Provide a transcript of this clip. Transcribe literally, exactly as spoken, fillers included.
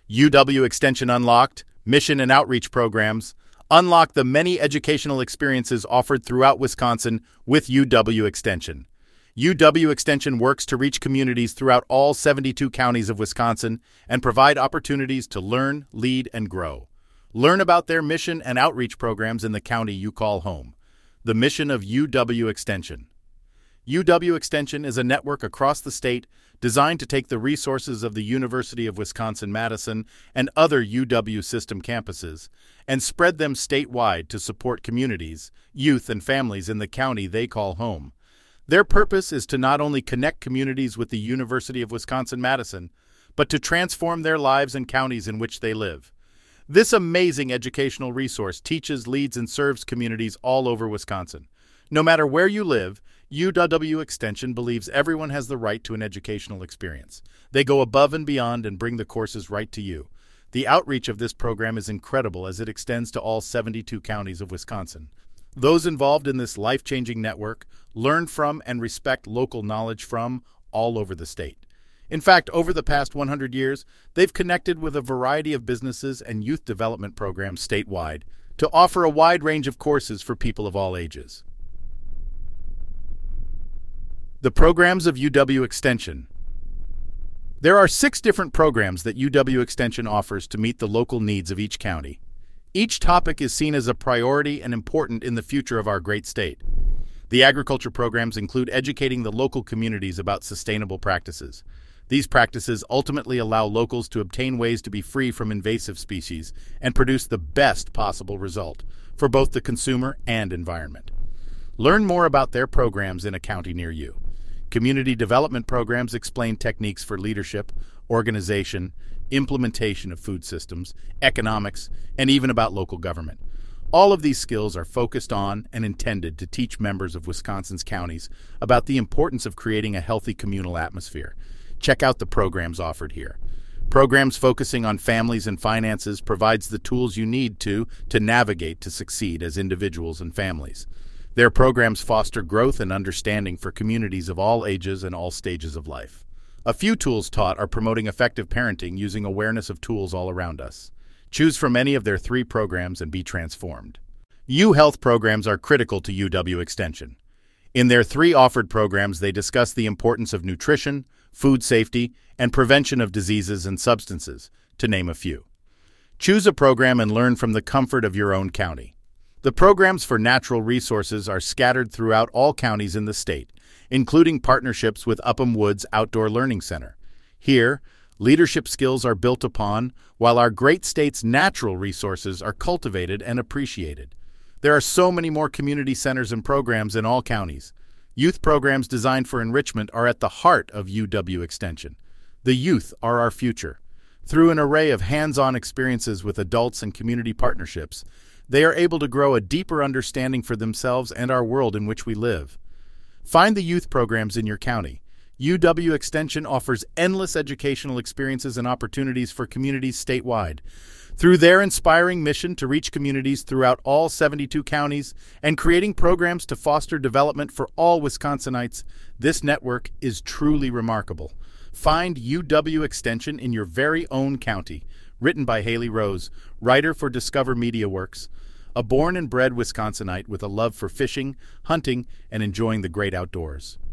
U W Extension Unlocked, Mission and Outreach Programs. Unlock the many educational experiences offered throughout Wisconsin with U W Extension. U W Extension works to reach communities throughout all seventy-two counties of Wisconsin and provide opportunities to learn, lead, and grow. Learn about their mission and outreach programs in the county you call home. The mission of U W Extension. U W Extension is a network across the state designed to take the resources of the University of Wisconsin-Madison and other U W system campuses and spread them statewide to support communities, youth, and families in the county they call home. Their purpose is to not only connect communities with the University of Wisconsin-Madison, but to transform their lives and counties in which they live. This amazing educational resource teaches, leads, and serves communities all over Wisconsin. No matter where you live, U W Extension believes everyone has the right to an educational experience. They go above and beyond and bring the courses right to you. The outreach of this program is incredible as it extends to all seventy-two counties of Wisconsin. Those involved in this life-changing network learn from and respect local knowledge from all over the state. In fact, over the past one hundred years, they've connected with a variety of businesses and youth development programs statewide to offer a wide range of courses for people of all ages. The programs of U W Extension. There are six different programs that U W Extension offers to meet the local needs of each county. Each topic is seen as a priority and important in the future of our great state. The agriculture programs include educating the local communities about sustainable practices. These practices ultimately allow locals to obtain ways to be free from invasive species and produce the best possible result for both the consumer and environment. Learn more about their programs in a county near you. Community development programs explain techniques for leadership, organization, implementation of food systems, economics, and even about local government. All of these skills are focused on and intended to teach members of Wisconsin's counties about the importance of creating a healthy communal atmosphere. Check out the programs offered here. Programs focusing on families and finances provides the tools you need to, to navigate to succeed as individuals and families. Their programs foster growth and understanding for communities of all ages and all stages of life. A few tools taught are promoting effective parenting using awareness of tools all around us. Choose from any of their three programs and be transformed. U Health programs are critical to U W Extension. In their three offered programs, they discuss the importance of nutrition, food safety, and prevention of diseases and substances, to name a few. Choose a program and learn from the comfort of your own county. The programs for natural resources are scattered throughout all counties in the state, including partnerships with Upham Woods Outdoor Learning Center. Here, leadership skills are built upon, while our great state's natural resources are cultivated and appreciated. There are so many more community centers and programs in all counties. Youth programs designed for enrichment are at the heart of U W Extension. The youth are our future. Through an array of hands-on experiences with adults and community partnerships, they are able to grow a deeper understanding for themselves and our world in which we live. Find the youth programs in your county. U W Extension offers endless educational experiences and opportunities for communities statewide. Through their inspiring mission to reach communities throughout all seventy-two counties and creating programs to foster development for all Wisconsinites, this network is truly remarkable. Find U W Extension in your very own county. Written by Haley Rose, writer for Discover Media Works, a born and bred Wisconsinite with a love for fishing, hunting, and enjoying the great outdoors.